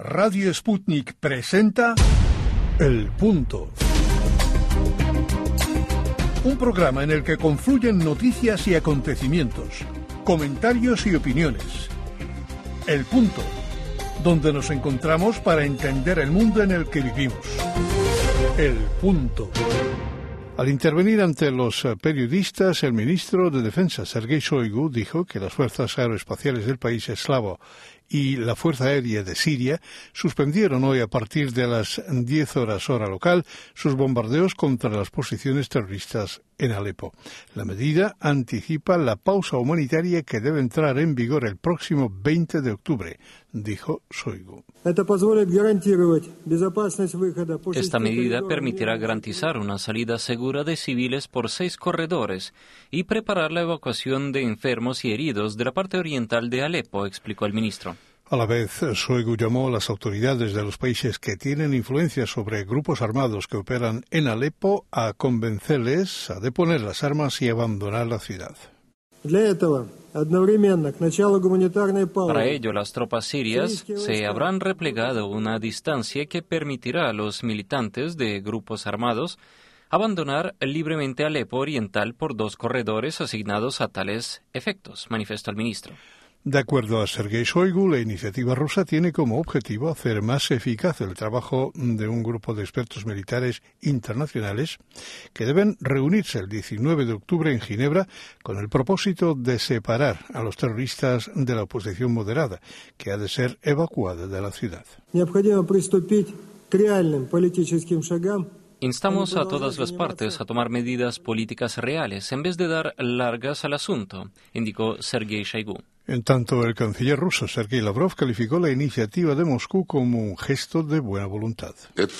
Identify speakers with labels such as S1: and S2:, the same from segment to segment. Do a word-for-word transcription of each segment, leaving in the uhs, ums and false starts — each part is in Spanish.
S1: Radio Sputnik presenta El Punto. Un programa en el que confluyen noticias y acontecimientos, comentarios y opiniones. El Punto, donde nos encontramos para entender el mundo en el que vivimos. El Punto. Al intervenir ante los periodistas, el ministro de Defensa, Sergei Shoigu, dijo que las fuerzas aeroespaciales del país eslavo y la Fuerza Aérea de Siria suspendieron hoy a partir de las diez horas hora local sus bombardeos contra las posiciones terroristas en Alepo. La medida anticipa la pausa humanitaria que debe entrar en vigor el próximo veinte de octubre, dijo Shoigu.
S2: Esta medida permitirá garantizar una salida segura de civiles por seis corredores y preparar la evacuación de enfermos y heridos de la parte oriental de Alepo, explicó el ministro.
S1: A la vez, Shoigu llamó a las autoridades de los países que tienen influencia sobre grupos armados que operan en Alepo a convencerles a deponer las armas y abandonar la ciudad.
S2: Para ello, las tropas sirias se habrán replegado a una distancia que permitirá a los militantes de grupos armados abandonar libremente Alepo Oriental por dos corredores asignados a tales efectos, manifestó el ministro.
S1: De acuerdo a Sergei Shoigu, la iniciativa rusa tiene como objetivo hacer más eficaz el trabajo de un grupo de expertos militares internacionales que deben reunirse el diecinueve de octubre en Ginebra con el propósito de separar a los terroristas de la oposición moderada, que ha de ser evacuada de la ciudad.
S2: Instamos a todas las partes a tomar medidas políticas reales en vez de dar largas al asunto, indicó Sergei Shoigu.
S1: En tanto, el canciller ruso Sergei Lavrov calificó la iniciativa de Moscú como un gesto de buena voluntad.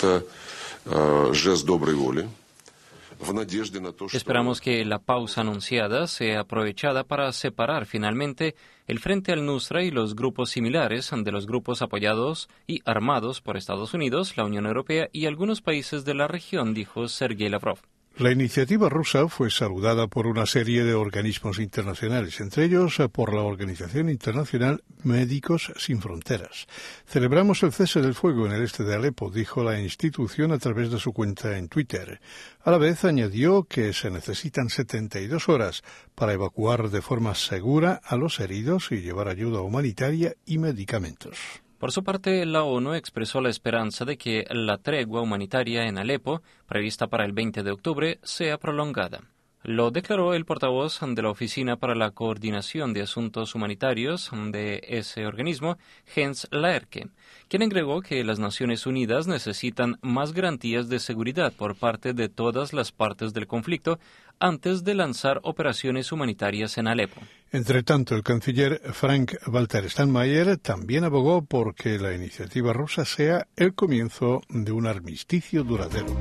S2: Esperamos que la pausa anunciada sea aprovechada para separar finalmente el Frente al-Nusra y los grupos similares de los grupos apoyados y armados por Estados Unidos, la Unión Europea y algunos países de la región, dijo Sergei Lavrov.
S1: La iniciativa rusa fue saludada por una serie de organismos internacionales, entre ellos por la Organización Internacional Médicos Sin Fronteras. Celebramos el cese del fuego en el este de Alepo, dijo la institución a través de su cuenta en Twitter. A la vez añadió que se necesitan setenta y dos horas para evacuar de forma segura a los heridos y llevar ayuda humanitaria y medicamentos.
S2: Por su parte, la ONU expresó la esperanza de que la tregua humanitaria en Alepo, prevista para el veinte de octubre, sea prolongada. Lo declaró el portavoz de la Oficina para la Coordinación de Asuntos Humanitarios de ese organismo, Jens Laerke, quien agregó que las Naciones Unidas necesitan más garantías de seguridad por parte de todas las partes del conflicto antes de lanzar operaciones humanitarias en Alepo.
S1: Entre tanto, el canciller Frank-Walter Steinmeier también abogó por que la iniciativa rusa sea el comienzo de un armisticio duradero.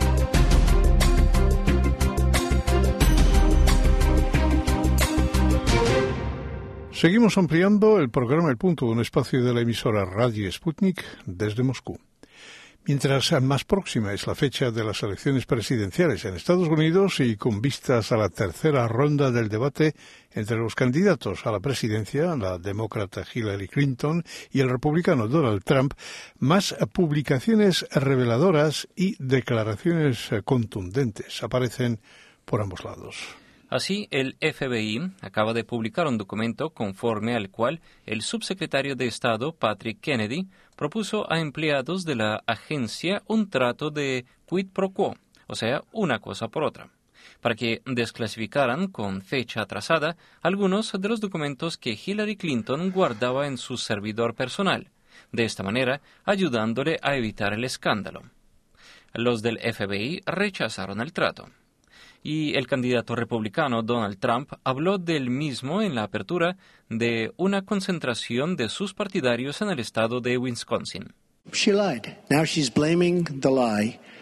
S1: Seguimos ampliando el programa El Punto, un espacio de la emisora Radio Sputnik desde Moscú. Mientras más próxima es la fecha de las elecciones presidenciales en Estados Unidos y con vistas a la tercera ronda del debate entre los candidatos a la presidencia, la demócrata Hillary Clinton y el republicano Donald Trump, más publicaciones reveladoras y declaraciones contundentes aparecen por ambos lados.
S2: Así, el F B I acaba de publicar un documento conforme al cual el subsecretario de Estado, Patrick Kennedy, propuso a empleados de la agencia un trato de quid pro quo, o sea, una cosa por otra, para que desclasificaran con fecha atrasada algunos de los documentos que Hillary Clinton guardaba en su servidor personal, de esta manera ayudándole a evitar el escándalo. Los del F B I rechazaron el trato. Y el candidato republicano Donald Trump habló del mismo en la apertura de una concentración de sus partidarios en el estado de Wisconsin.
S3: She lied. Now she's blaming the lie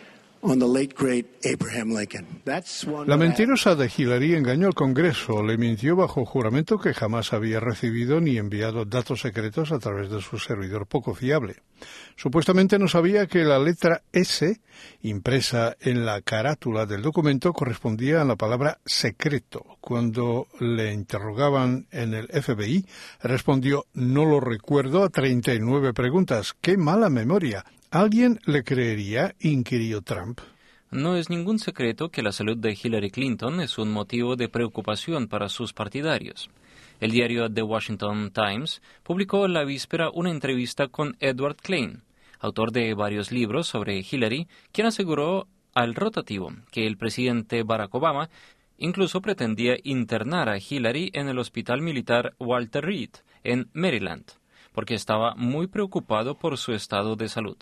S3: on the late great Abraham Lincoln. That's one
S1: La mentirosa de Hillary engañó al Congreso, le mintió bajo juramento que jamás había recibido ni enviado datos secretos a través de su servidor poco fiable. Supuestamente no sabía que la letra S, impresa en la carátula del documento, correspondía a la palabra secreto. Cuando le interrogaban en el F B I, respondió «no lo recuerdo» a treinta y nueve preguntas. ¡Qué mala memoria! ¿Alguien le creería?, inquirió Trump.
S2: No es ningún secreto que la salud de Hillary Clinton es un motivo de preocupación para sus partidarios. El diario The Washington Times publicó la víspera una entrevista con Edward Klein, autor de varios libros sobre Hillary, quien aseguró al rotativo que el presidente Barack Obama incluso pretendía internar a Hillary en el hospital militar Walter Reed, en Maryland, porque estaba muy preocupado por su estado de salud.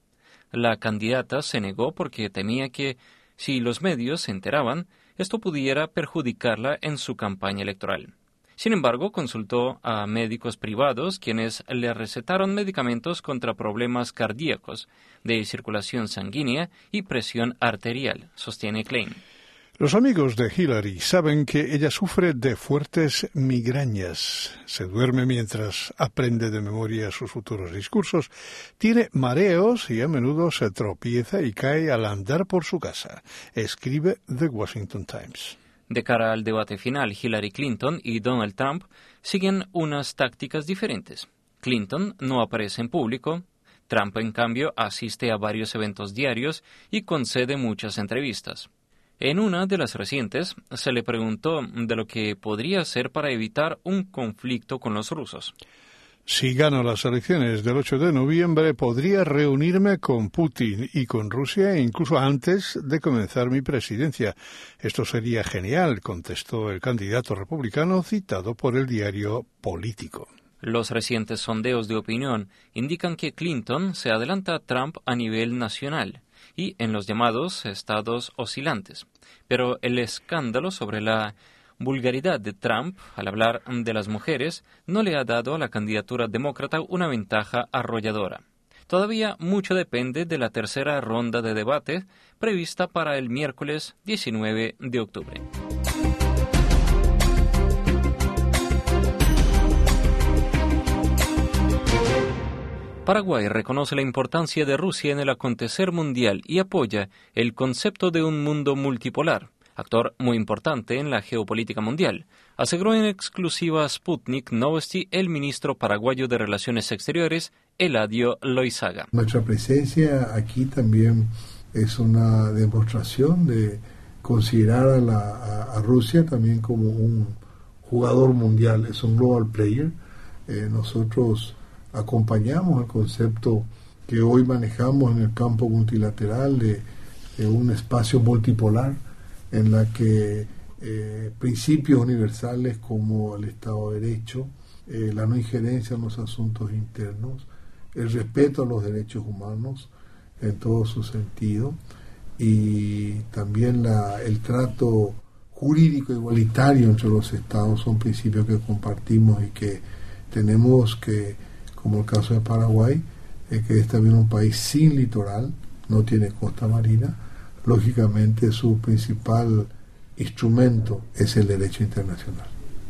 S2: La candidata se negó porque temía que, si los medios se enteraban, esto pudiera perjudicarla en su campaña electoral. Sin embargo, consultó a médicos privados quienes le recetaron medicamentos contra problemas cardíacos, de circulación sanguínea y presión arterial, sostiene Klein.
S1: Los amigos de Hillary saben que ella sufre de fuertes migrañas. Se duerme mientras aprende de memoria sus futuros discursos. Tiene mareos y a menudo se tropieza y cae al andar por su casa, escribe The Washington Times.
S2: De cara al debate final, Hillary Clinton y Donald Trump siguen unas tácticas diferentes. Clinton no aparece en público. Trump, en cambio, asiste a varios eventos diarios y concede muchas entrevistas. En una de las recientes, se le preguntó de lo que podría hacer para evitar un conflicto con los rusos.
S1: Si gano las elecciones del ocho de noviembre, podría reunirme con Putin y con Rusia incluso antes de comenzar mi presidencia. Esto sería genial, contestó el candidato republicano citado por el diario Político.
S2: Los recientes sondeos de opinión indican que Clinton se adelanta a Trump a nivel nacional y en los llamados estados oscilantes. Pero el escándalo sobre la vulgaridad de Trump al hablar de las mujeres no le ha dado a la candidatura demócrata una ventaja arrolladora. Todavía mucho depende de la tercera ronda de debate prevista para el miércoles diecinueve de octubre. Paraguay reconoce la importancia de Rusia en el acontecer mundial y apoya el concepto de un mundo multipolar, actor muy importante en la geopolítica mundial, aseguró en exclusiva Sputnik Novosti el ministro paraguayo de Relaciones Exteriores, Eladio Loizaga.
S4: Nuestra presencia aquí también es una demostración de considerar a, la, a, a Rusia también como un jugador mundial, es un global player. Eh, nosotros acompañamos el concepto que hoy manejamos en el campo multilateral de, de un espacio multipolar en la que eh, principios universales como el Estado de Derecho, eh, la no injerencia en los asuntos internos, el respeto a los derechos humanos en todo su sentido y también la, el trato jurídico igualitario entre los estados son principios que compartimos y que tenemos que, como el caso de Paraguay, eh, que es también un país sin litoral, no tiene costa marina, lógicamente su principal instrumento es el derecho internacional.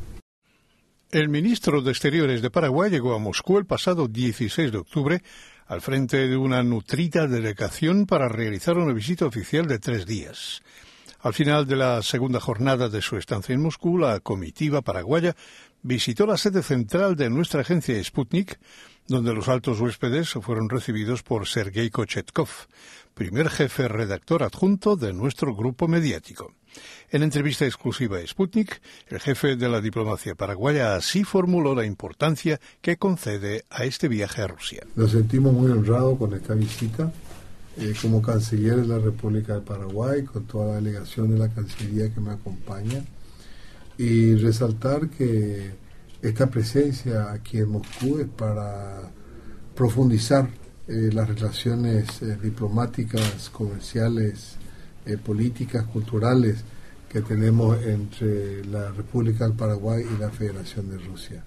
S1: El ministro de Exteriores de Paraguay llegó a Moscú el pasado dieciséis de octubre al frente de una nutrida delegación para realizar una visita oficial de tres días. Al final de la segunda jornada de su estancia en Moscú, la comitiva paraguaya visitó la sede central de nuestra agencia Sputnik, donde los altos huéspedes fueron recibidos por Sergei Kochetkov, primer jefe redactor adjunto de nuestro grupo mediático. En entrevista exclusiva a Sputnik, el jefe de la diplomacia paraguaya así formuló la importancia que concede a este viaje a Rusia.
S4: Nos sentimos muy honrados con esta visita. Eh, como canciller de la República de Paraguay, con toda la delegación de la Cancillería que me acompaña, y resaltar que esta presencia aquí en Moscú es para profundizar eh, las relaciones eh, diplomáticas, comerciales, eh, políticas, culturales que tenemos entre la República del Paraguay y la Federación de Rusia.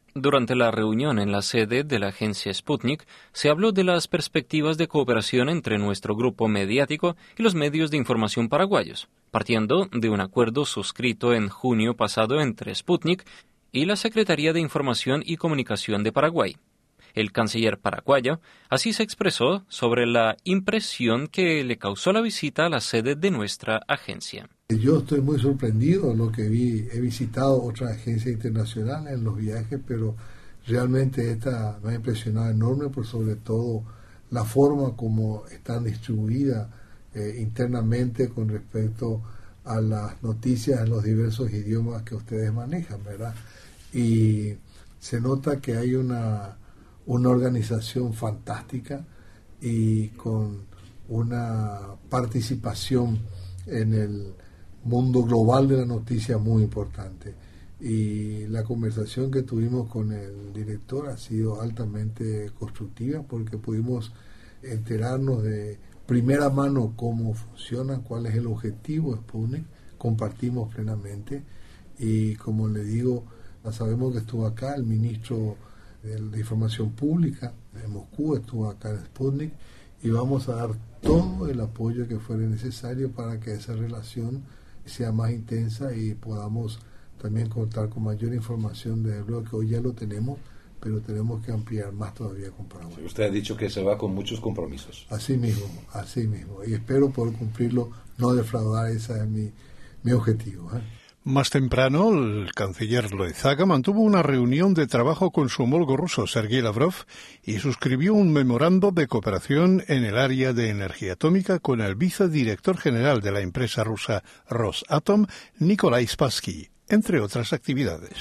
S2: Durante la reunión en la sede de la agencia Sputnik, se habló de las perspectivas de cooperación entre nuestro grupo mediático y los medios de información paraguayos, partiendo de un acuerdo suscrito en junio pasado entre Sputnik y la Secretaría de Información y Comunicación de Paraguay. El canciller paraguayo así se expresó sobre la impresión que le causó la visita a la sede de nuestra agencia.
S4: Yo estoy muy sorprendido de lo que vi. He visitado otras agencias internacionales en los viajes, pero realmente esta me ha impresionado enorme, por sobre todo la forma como están distribuidas eh, internamente con respecto a las noticias en los diversos idiomas que ustedes manejan, ¿verdad? Y se nota que hay una, una organización fantástica y con una participación en el mundo global de la noticia muy importante. Y la conversación que tuvimos con el director ha sido altamente constructiva, porque pudimos enterarnos de primera mano cómo funciona, cuál es el objetivo de Sputnik, compartimos plenamente. Y como le digo, sabemos que estuvo acá el ministro de Información Pública de Moscú, estuvo acá en Sputnik, y vamos a dar todo el apoyo que fuera necesario para que esa relación sea más intensa y podamos también contar con mayor información. De lo que hoy ya lo tenemos, pero tenemos que ampliar más todavía con Paraguay.
S5: Sí, usted ha dicho que se va con muchos compromisos.
S4: Así mismo, así mismo, y espero poder cumplirlo, no defraudar, ese es mi, mi objetivo, ¿eh?
S1: Más temprano, el canciller Loizaga mantuvo una reunión de trabajo con su homólogo ruso, Sergei Lavrov, y suscribió un memorando de cooperación en el área de energía atómica con el vicedirector general de la empresa rusa Rosatom, Nikolai Spassky, entre otras actividades.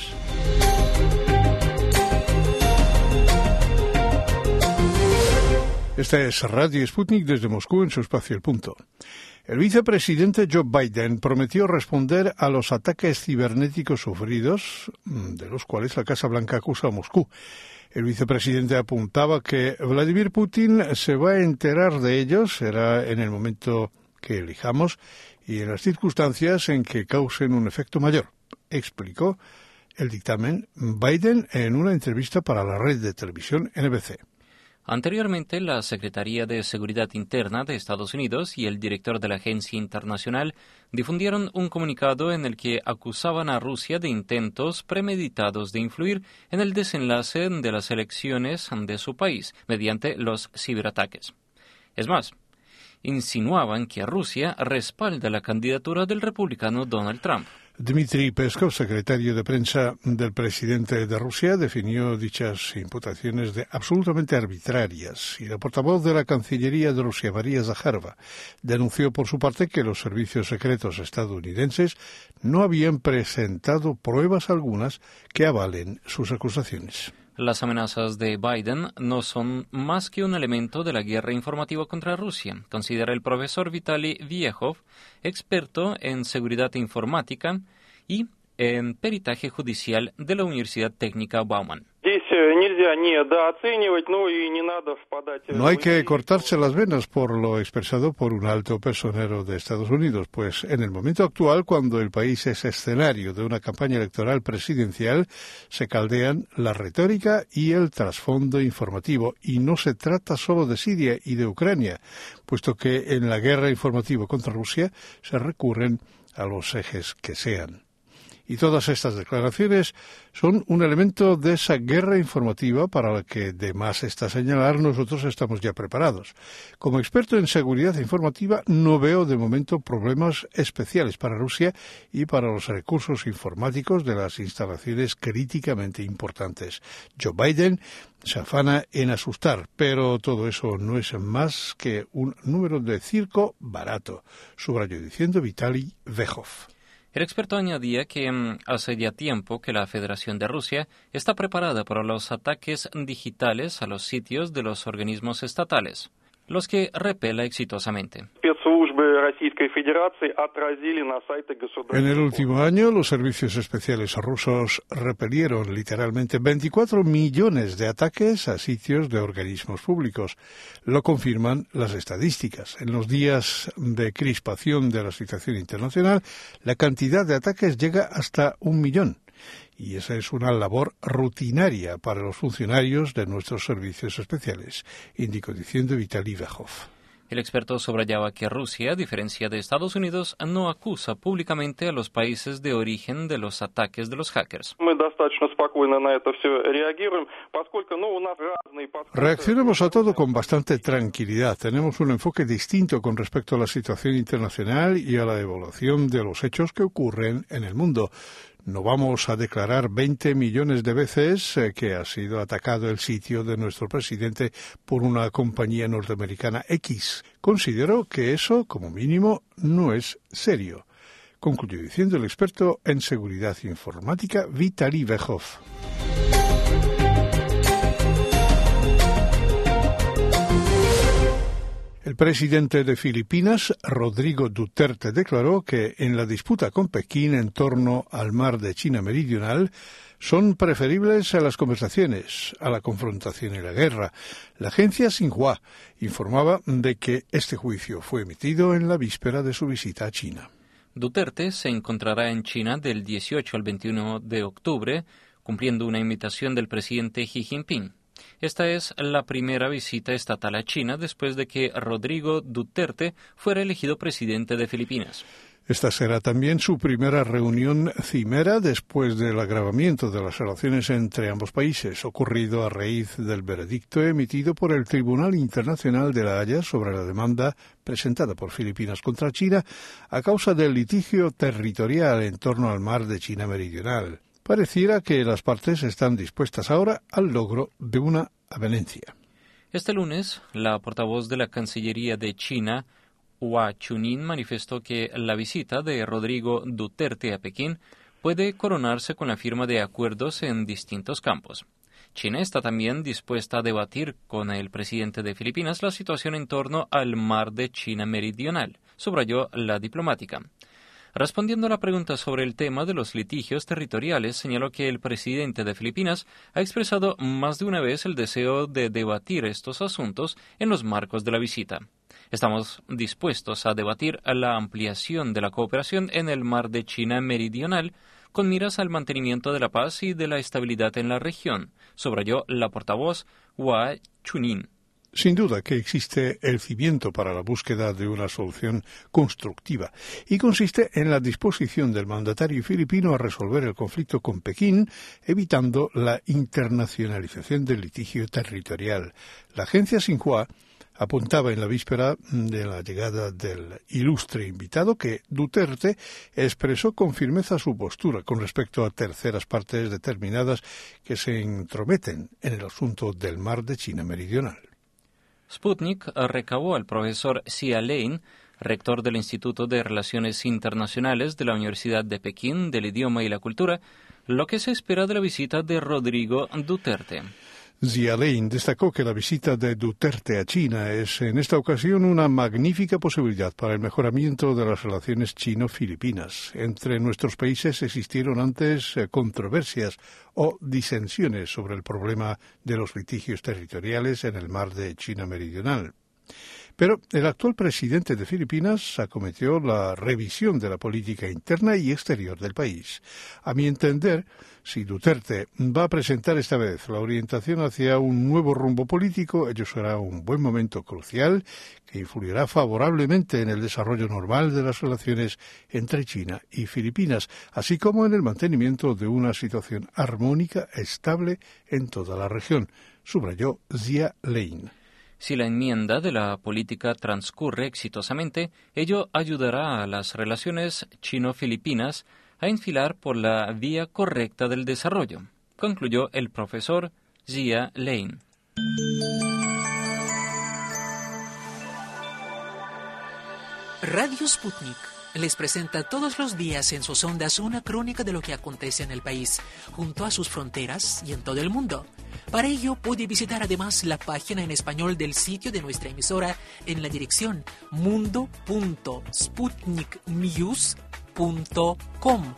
S1: Esta es Radio Sputnik desde Moscú en su espacio El Punto. El vicepresidente Joe Biden prometió responder a los ataques cibernéticos sufridos, de los cuales la Casa Blanca acusa a Moscú. El vicepresidente apuntaba que Vladimir Putin se va a enterar de ellos, será en el momento que elijamos y en las circunstancias en que causen un efecto mayor, explicó el dictamen Biden en una entrevista para la red de televisión N B C.
S2: Anteriormente, la Secretaría de Seguridad Interna de Estados Unidos y el director de la Agencia Internacional difundieron un comunicado en el que acusaban a Rusia de intentos premeditados de influir en el desenlace de las elecciones de su país mediante los ciberataques. Es más, insinuaban que Rusia respalda la candidatura del republicano Donald Trump.
S1: Dmitry Peskov, secretario de prensa del presidente de Rusia, definió dichas imputaciones de absolutamente arbitrarias, y la portavoz de la Cancillería de Rusia, María Zakharova, denunció por su parte que los servicios secretos estadounidenses no habían presentado pruebas algunas que avalen sus acusaciones.
S2: Las amenazas de Biden no son más que un elemento de la guerra informativa contra Rusia, considera el profesor Vitaly Viejov, experto en seguridad informática y en peritaje judicial de la Universidad Técnica Bauman.
S1: No hay que cortarse las venas por lo expresado por un alto personero de Estados Unidos, pues en el momento actual, cuando el país es escenario de una campaña electoral presidencial, se caldean la retórica y el trasfondo informativo, y no se trata solo de Siria y de Ucrania, puesto que en la guerra informativa contra Rusia se recurren a los ejes que sean. Y todas estas declaraciones son un elemento de esa guerra informativa para la que, de más está señalar, nosotros estamos ya preparados. Como experto en seguridad informativa, no veo de momento problemas especiales para Rusia y para los recursos informáticos de las instalaciones críticamente importantes. Joe Biden se afana en asustar, pero todo eso no es más que un número de circo barato, subrayó diciendo Vitaly Viejov.
S2: El experto añadía que um, hace ya tiempo que la Federación de Rusia está preparada para los ataques digitales a los sitios de los organismos estatales, los que repela exitosamente.
S1: En el último año, los servicios especiales rusos repelieron literalmente veinticuatro millones de ataques a sitios de organismos públicos. Lo confirman las estadísticas. En los días de crispación de la situación internacional, la cantidad de ataques llega hasta un millón. Y esa es una labor rutinaria para los funcionarios de nuestros servicios especiales, indicó diciendo Vitaly Vejov.
S2: El experto subrayaba que Rusia, a diferencia de Estados Unidos, no acusa públicamente a los países de origen de los ataques de los hackers.
S1: Reaccionamos a todo con bastante tranquilidad. Tenemos un enfoque distinto con respecto a la situación internacional y a la evaluación de los hechos que ocurren en el mundo. No vamos a declarar veinte millones de veces eh, que ha sido atacado el sitio de nuestro presidente por una compañía norteamericana X. Considero que eso, como mínimo, no es serio, concluyó diciendo el experto en seguridad informática Vitaly Vejov. El presidente de Filipinas, Rodrigo Duterte, declaró que en la disputa con Pekín en torno al mar de China Meridional son preferibles a las conversaciones, a la confrontación y la guerra. La agencia Xinhua informaba de que este juicio fue emitido en la víspera de su visita a China.
S2: Duterte se encontrará en China del dieciocho al veintiuno de octubre, cumpliendo una invitación del presidente Xi Jinping. Esta es la primera visita estatal a China después de que Rodrigo Duterte fuera elegido presidente de Filipinas.
S1: Esta será también su primera reunión cimera después del agravamiento de las relaciones entre ambos países, ocurrido a raíz del veredicto emitido por el Tribunal Internacional de La Haya sobre la demanda presentada por Filipinas contra China a causa del litigio territorial en torno al mar de China Meridional. Pareciera que las partes están dispuestas ahora al logro de una avenencia.
S2: Este lunes, la portavoz de la Cancillería de China, Hua Chunying, manifestó que la visita de Rodrigo Duterte a Pekín puede coronarse con la firma de acuerdos en distintos campos. China está también dispuesta a debatir con el presidente de Filipinas la situación en torno al mar de China Meridional, subrayó la diplomática. Respondiendo a la pregunta sobre el tema de los litigios territoriales, señaló que el presidente de Filipinas ha expresado más de una vez el deseo de debatir estos asuntos en los marcos de la visita. Estamos dispuestos a debatir la ampliación de la cooperación en el mar de China Meridional con miras al mantenimiento de la paz y de la estabilidad en la región, subrayó la portavoz Hua Chunying.
S1: Sin duda que existe el cimiento para la búsqueda de una solución constructiva y consiste en la disposición del mandatario filipino a resolver el conflicto con Pekín, evitando la internacionalización del litigio territorial. La agencia Xinhua apuntaba en la víspera de la llegada del ilustre invitado que Duterte expresó con firmeza su postura con respecto a terceras partes determinadas que se entrometen en el asunto del mar de China Meridional.
S2: Sputnik recabó al profesor Xia Lin, rector del Instituto de Relaciones Internacionales de la Universidad de Pekín del Idioma y la Cultura, lo que se espera de la visita de Rodrigo Duterte.
S1: Xia Lin destacó que la visita de Duterte a China es en esta ocasión una magnífica posibilidad para el mejoramiento de las relaciones chino-filipinas. Entre nuestros países existieron antes eh, controversias o disensiones sobre el problema de los litigios territoriales en el mar de China Meridional. Pero el actual presidente de Filipinas acometió la revisión de la política interna y exterior del país. A mi entender, si Duterte va a presentar esta vez la orientación hacia un nuevo rumbo político, ello será un buen momento crucial que influirá favorablemente en el desarrollo normal de las relaciones entre China y Filipinas, así como en el mantenimiento de una situación armónica estable en toda la región, subrayó Xia Lin.
S2: Si la enmienda de la política transcurre exitosamente, ello ayudará a las relaciones chino-filipinas a enfilar por la vía correcta del desarrollo, concluyó el profesor Xia Lin.
S6: Radio Sputnik les presenta todos los días en sus ondas una crónica de lo que acontece en el país, junto a sus fronteras y en todo el mundo. Para ello puede visitar además la página en español del sitio de nuestra emisora en la dirección mundo punto sputnik news punto com.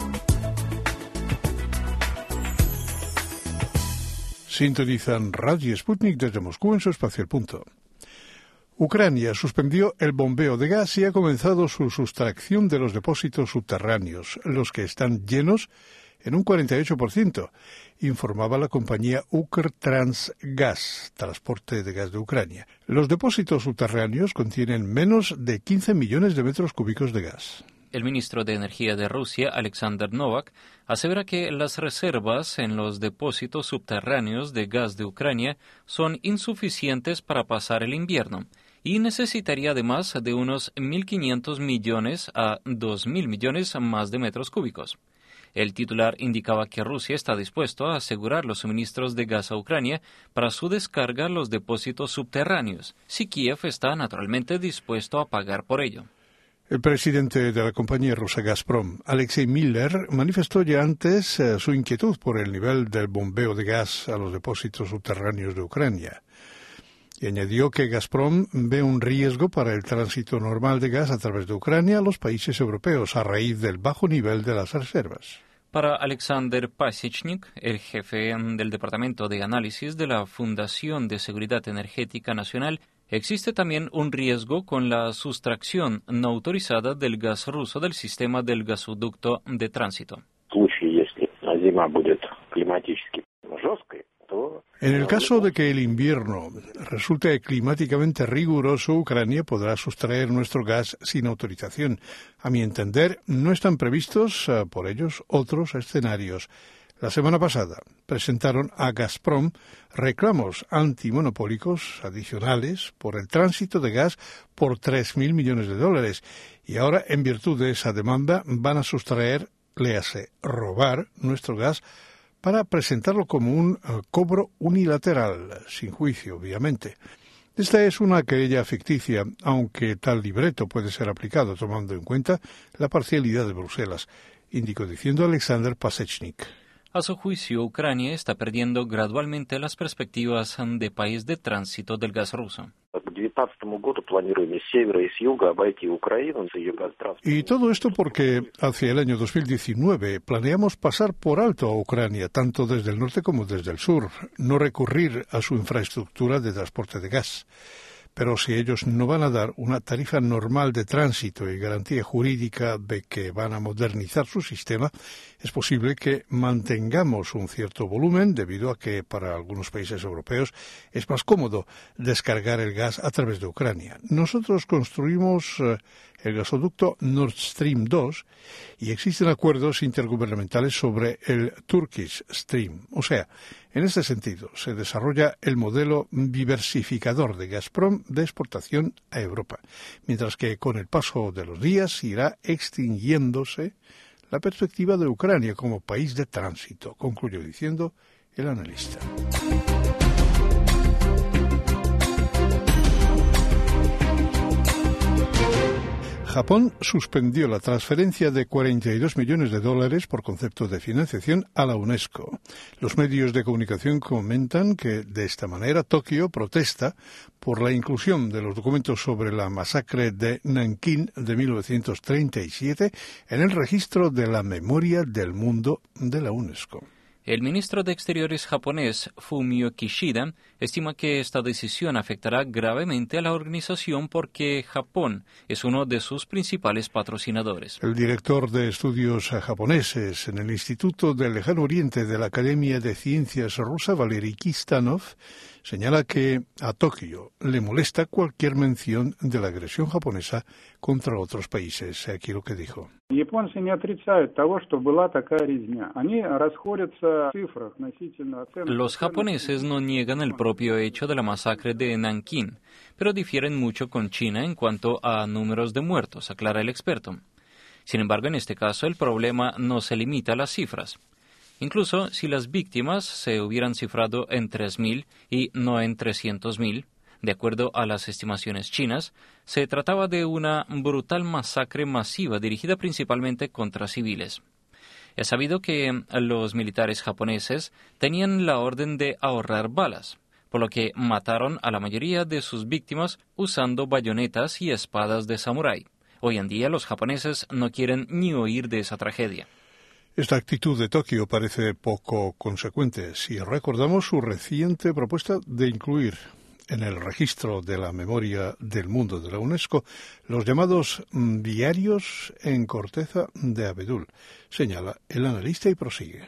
S1: Sintonizan Radio Sputnik desde Moscú en su espacio El Punto. Ucrania suspendió el bombeo de gas y ha comenzado su sustracción de los depósitos subterráneos. Los que están llenos en un cuarenta y ocho por ciento, informaba la compañía Ukrtransgas, transporte de gas de Ucrania. Los depósitos subterráneos contienen menos de quince millones de metros cúbicos de gas.
S2: El ministro de Energía de Rusia, Alexander Novak, asevera que las reservas en los depósitos subterráneos de gas de Ucrania son insuficientes para pasar el invierno y necesitaría además de unos mil quinientos millones a dos mil millones más de metros cúbicos. El titular indicaba que Rusia está dispuesto a asegurar los suministros de gas a Ucrania para su descarga a los depósitos subterráneos, si Kiev está naturalmente dispuesto a pagar por ello.
S1: El presidente de la compañía rusa Gazprom, Alexei Miller, manifestó ya antes eh, su inquietud por el nivel del bombeo de gas a los depósitos subterráneos de Ucrania. Y añadió que Gazprom ve un riesgo para el tránsito normal de gas a través de Ucrania a los países europeos a raíz del bajo nivel de las reservas.
S2: Para Alexander Pasechnik, el jefe del Departamento de Análisis de la Fundación de Seguridad Energética Nacional, existe también un riesgo con la sustracción no autorizada del gas ruso del sistema del gasoducto de tránsito.
S1: En el caso de que el invierno resulte climáticamente riguroso, Ucrania podrá sustraer nuestro gas sin autorización. A mi entender, no están previstos uh, por ellos otros escenarios. La semana pasada presentaron a Gazprom reclamos antimonopólicos adicionales por el tránsito de gas por tres mil millones de dólares y ahora, en virtud de esa demanda, van a sustraer, léase, robar nuestro gas para presentarlo como un uh, cobro unilateral, sin juicio, obviamente. Esta es una querella ficticia, aunque tal libreto puede ser aplicado tomando en cuenta la parcialidad de Bruselas, indicó diciendo Alexander Pasechnik.
S2: A su juicio, Ucrania está perdiendo gradualmente las perspectivas de país de tránsito del gas ruso.
S1: Y todo esto porque hacia el año dos mil diecinueve planeamos pasar por alto a Ucrania, tanto desde el norte como desde el sur, no recurrir a su infraestructura de transporte de gas. Pero si ellos no van a dar una tarifa normal de tránsito y garantía jurídica de que van a modernizar su sistema, es posible que mantengamos un cierto volumen debido a que para algunos países europeos es más cómodo descargar el gas a través de Ucrania. Nosotros construimos eh, el gasoducto Nord Stream dos y existen acuerdos intergubernamentales sobre el Turkish Stream. O sea, en este sentido, se desarrolla el modelo diversificador de Gazprom de exportación a Europa, mientras que con el paso de los días irá extinguiéndose la perspectiva de Ucrania como país de tránsito, concluyó diciendo el analista. Japón suspendió la transferencia de cuarenta y dos millones de dólares por concepto de financiación a la UNESCO. Los medios de comunicación comentan que de esta manera Tokio protesta por la inclusión de los documentos sobre la masacre de Nankín de mil novecientos treinta y siete en el registro de la memoria del mundo de la UNESCO.
S2: El ministro de Exteriores japonés, Fumio Kishida, estima que esta decisión afectará gravemente a la organización porque Japón es uno de sus principales patrocinadores.
S1: El director de estudios japoneses en el Instituto del Lejano Oriente de la Academia de Ciencias rusa, Valery Kistanov, señala que a Tokio le molesta cualquier mención de la agresión japonesa contra otros países. Aquí lo que dijo.
S2: Los japoneses no niegan el propio hecho de la masacre de Nankín, pero difieren mucho con China en cuanto a números de muertos, aclara el experto. Sin embargo, en este caso, el problema no se limita a las cifras. Incluso si las víctimas se hubieran cifrado en tres mil y no en trescientos mil, de acuerdo a las estimaciones chinas, se trataba de una brutal masacre masiva dirigida principalmente contra civiles. Es sabido que los militares japoneses tenían la orden de ahorrar balas, por lo que mataron a la mayoría de sus víctimas usando bayonetas y espadas de samurái. Hoy en día los japoneses no quieren ni oír de esa tragedia.
S1: Esta actitud de Tokio parece poco consecuente si recordamos su reciente propuesta de incluir en el registro de la memoria del mundo de la UNESCO los llamados diarios en corteza de abedul, señala el analista y prosigue.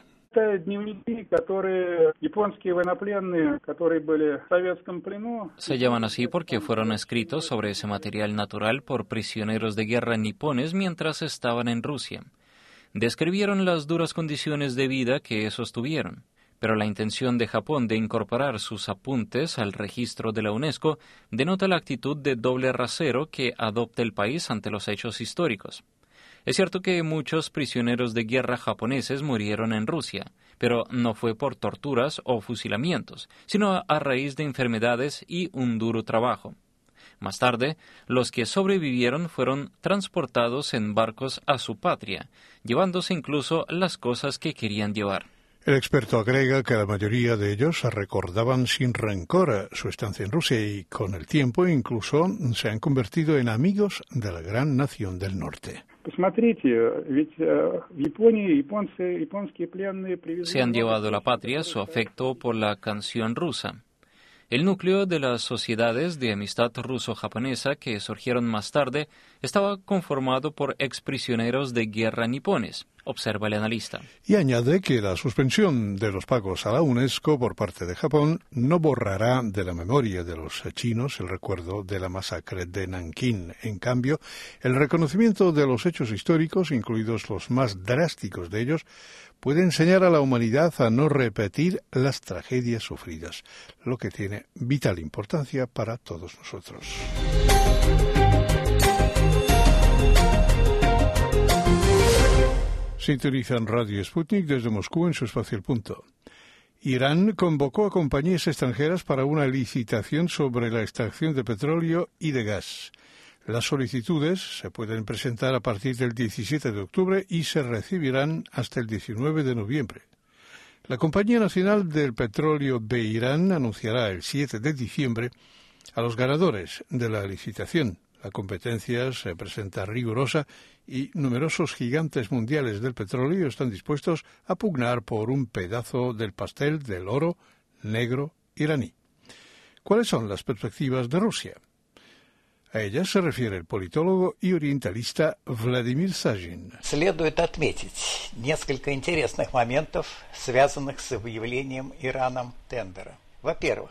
S2: Se llaman así porque fueron escritos sobre ese material natural por prisioneros de guerra nipones mientras estaban en Rusia. Describieron las duras condiciones de vida que esos tuvieron, pero la intención de Japón de incorporar sus apuntes al registro de la UNESCO denota la actitud de doble rasero que adopta el país ante los hechos históricos. Es cierto que muchos prisioneros de guerra japoneses murieron en Rusia, pero no fue por torturas o fusilamientos, sino a raíz de enfermedades y un duro trabajo. Más tarde, los que sobrevivieron fueron transportados en barcos a su patria, llevándose incluso las cosas que querían llevar.
S1: El experto agrega que la mayoría de ellos recordaban sin rencor su estancia en Rusia y con el tiempo incluso se han convertido en amigos de la gran nación del norte.
S2: Se han llevado a la patria su afecto por la canción rusa. El núcleo de las sociedades de amistad ruso-japonesa que surgieron más tarde estaba conformado por exprisioneros de guerra nipones, observa el analista.
S1: Y añade que la suspensión de los pagos a la UNESCO por parte de Japón no borrará de la memoria de los chinos el recuerdo de la masacre de Nankín. En cambio, el reconocimiento de los hechos históricos, incluidos los más drásticos de ellos, puede enseñar a la humanidad a no repetir las tragedias sufridas, lo que tiene vital importancia para todos nosotros. Sintonizan Radio Sputnik desde Moscú en su espacio El Punto. Irán convocó a compañías extranjeras para una licitación sobre la extracción de petróleo y de gas. Las solicitudes se pueden presentar a partir del diecisiete de octubre y se recibirán hasta el diecinueve de noviembre. La Compañía Nacional del Petróleo de Irán anunciará el siete de diciembre a los ganadores de la licitación. La competencia se presenta rigurosa y numerosos gigantes mundiales del petróleo están dispuestos a pugnar por un pedazo del pastel del oro negro iraní. ¿Cuáles son las perspectivas de Rusia? A ellas se refiere el politólogo y orientalista Vladimir Sajin.
S7: Следует отметить несколько интересных моментов, связанных с выявлением Ираном тендера. Во-первых,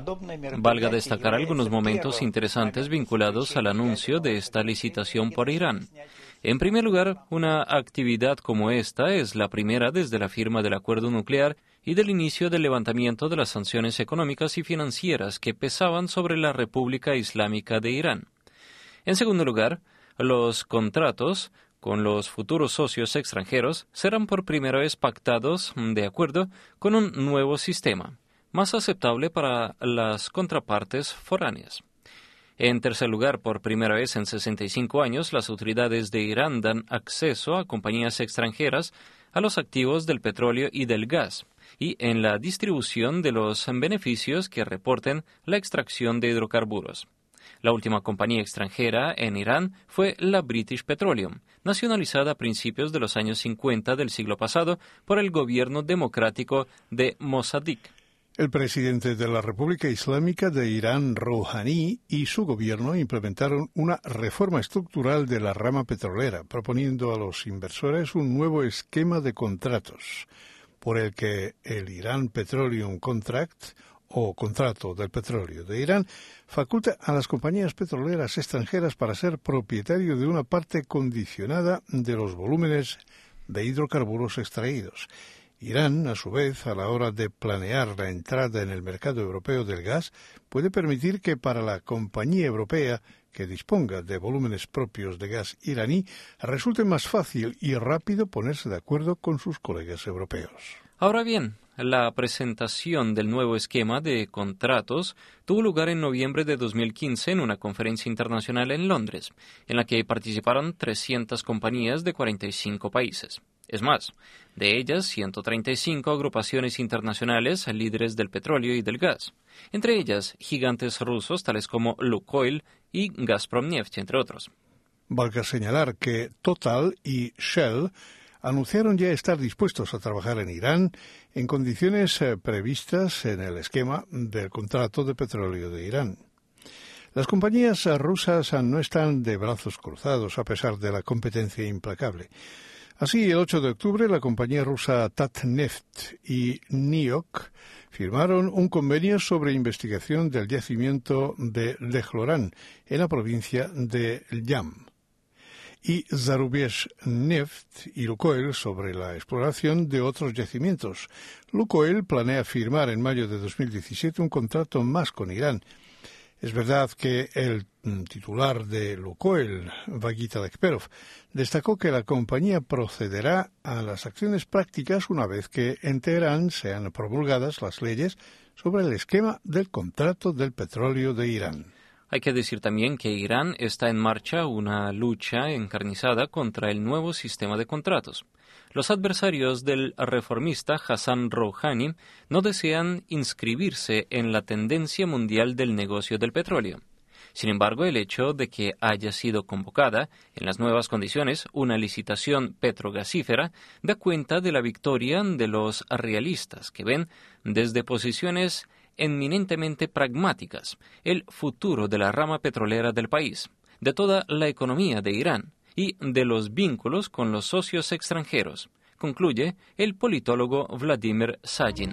S2: valga destacar algunos momentos interesantes vinculados al anuncio de esta licitación por Irán. En primer lugar, una actividad como esta es la primera desde la firma del acuerdo nuclear y del inicio del levantamiento de las sanciones económicas y financieras que pesaban sobre la República Islámica de Irán. En segundo lugar, los contratos con los futuros socios extranjeros serán por primera vez pactados de acuerdo con un nuevo sistema, más aceptable para las contrapartes foráneas. En tercer lugar, por primera vez en sesenta y cinco años, las autoridades de Irán dan acceso a compañías extranjeras a los activos del petróleo y del gas, y en la distribución de los beneficios que reporten la extracción de hidrocarburos. La última compañía extranjera en Irán fue la British Petroleum, nacionalizada a principios de los años cincuenta del siglo pasado por el gobierno democrático de Mossadegh.
S1: El presidente de la República Islámica de Irán, Rouhani, y su gobierno implementaron una reforma estructural de la rama petrolera, proponiendo a los inversores un nuevo esquema de contratos, por el que el Iran Petroleum Contract, o contrato del petróleo de Irán, faculta a las compañías petroleras extranjeras para ser propietario de una parte condicionada de los volúmenes de hidrocarburos extraídos. Irán, a su vez, a la hora de planear la entrada en el mercado europeo del gas, puede permitir que para la compañía europea que disponga de volúmenes propios de gas iraní resulte más fácil y rápido ponerse de acuerdo con sus colegas europeos.
S2: Ahora bien, la presentación del nuevo esquema de contratos tuvo lugar en noviembre de dos mil quince en una conferencia internacional en Londres, en la que participaron trescientas compañías de cuarenta y cinco países. Es más, de ellas, ciento treinta y cinco agrupaciones internacionales líderes del petróleo y del gas, entre ellas gigantes rusos tales como Lukoil y Gazprom Neft, entre otros.
S1: Valga señalar que Total y Shell anunciaron ya estar dispuestos a trabajar en Irán en condiciones eh, previstas en el esquema del contrato de petróleo de Irán. Las compañías rusas no están de brazos cruzados a pesar de la competencia implacable. Así, el ocho de octubre, la compañía rusa Tatneft y N I O C firmaron un convenio sobre investigación del yacimiento de Lejlorán, en la provincia de Yam, y Zarubezhneft y Lukoil sobre la exploración de otros yacimientos. Lukoil planea firmar en mayo de dos mil diecisiete un contrato más con Irán. Es verdad que el titular de Lukoil, Vagit Alekperov, destacó que la compañía procederá a las acciones prácticas una vez que en Teherán sean promulgadas las leyes sobre el esquema del contrato del petróleo de Irán.
S2: Hay que decir también que Irán está en marcha una lucha encarnizada contra el nuevo sistema de contratos. Los adversarios del reformista Hassan Rouhani no desean inscribirse en la tendencia mundial del negocio del petróleo. Sin embargo, el hecho de que haya sido convocada, en las nuevas condiciones, una licitación petrogasífera, da cuenta de la victoria de los realistas, que ven desde posiciones eminentemente pragmáticas el futuro de la rama petrolera del país, de toda la economía de Irán y de los vínculos con los socios extranjeros, concluye el politólogo Vladimir Sajin.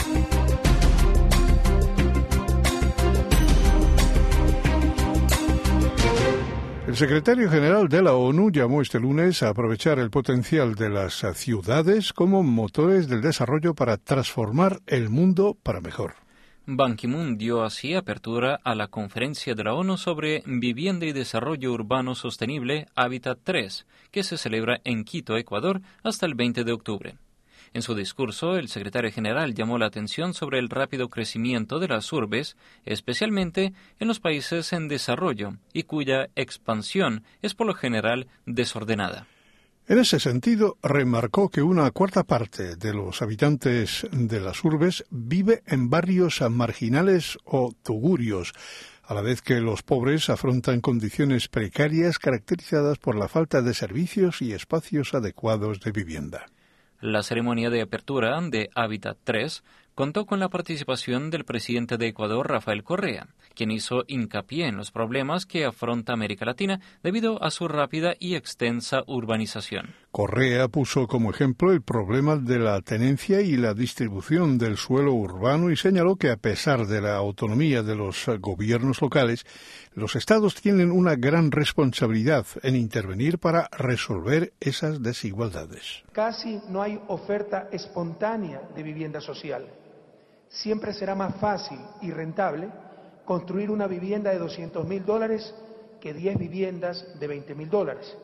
S1: El secretario general de la ONU llamó este lunes a aprovechar el potencial de las ciudades como motores del desarrollo para transformar el mundo para mejor.
S2: Ban Ki-moon dio así apertura a la conferencia de la ONU sobre vivienda y desarrollo urbano sostenible Hábitat tres, que se celebra en Quito, Ecuador, hasta el veinte de octubre. En su discurso, el secretario general llamó la atención sobre el rápido crecimiento de las urbes, especialmente en los países en desarrollo, y cuya expansión es por lo general desordenada.
S1: En ese sentido, remarcó que una cuarta parte de los habitantes de las urbes vive en barrios marginales o tugurios, a la vez que los pobres afrontan condiciones precarias caracterizadas por la falta de servicios y espacios adecuados de vivienda.
S2: La ceremonia de apertura de Hábitat tres contó con la participación del presidente de Ecuador, Rafael Correa, quien hizo hincapié en los problemas que afronta América Latina debido a su rápida y extensa urbanización.
S1: Correa puso como ejemplo el problema de la tenencia y la distribución del suelo urbano y señaló que a pesar de la autonomía de los gobiernos locales, los estados tienen una gran responsabilidad en intervenir para resolver esas desigualdades.
S8: Casi no hay oferta espontánea de vivienda social. Siempre será más fácil y rentable construir una vivienda de doscientos mil dólares que diez viviendas de veinte mil dólares.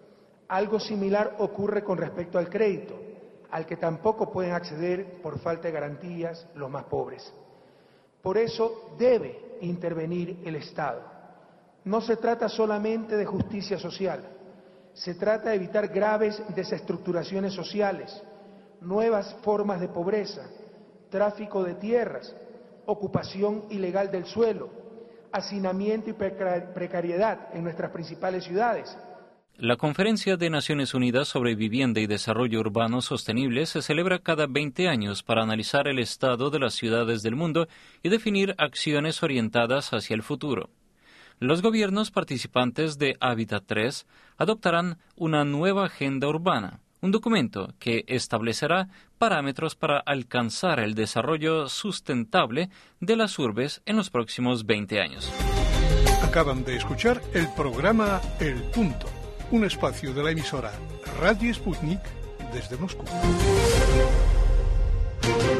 S8: Algo similar ocurre con respecto al crédito, al que tampoco pueden acceder por falta de garantías los más pobres. Por eso debe intervenir el Estado. No se trata solamente de justicia social, se trata de evitar graves desestructuraciones sociales, nuevas formas de pobreza, tráfico de tierras, ocupación ilegal del suelo, hacinamiento y precariedad en nuestras principales ciudades.
S2: La Conferencia de Naciones Unidas sobre Vivienda y Desarrollo Urbano Sostenible se celebra cada veinte años para analizar el estado de las ciudades del mundo y definir acciones orientadas hacia el futuro. Los gobiernos participantes de Hábitat tres adoptarán una nueva agenda urbana, un documento que establecerá parámetros para alcanzar el desarrollo sustentable de las urbes en los próximos veinte años.
S1: Acaban de escuchar el programa El Punto, un espacio de la emisora Radio Sputnik desde Moscú.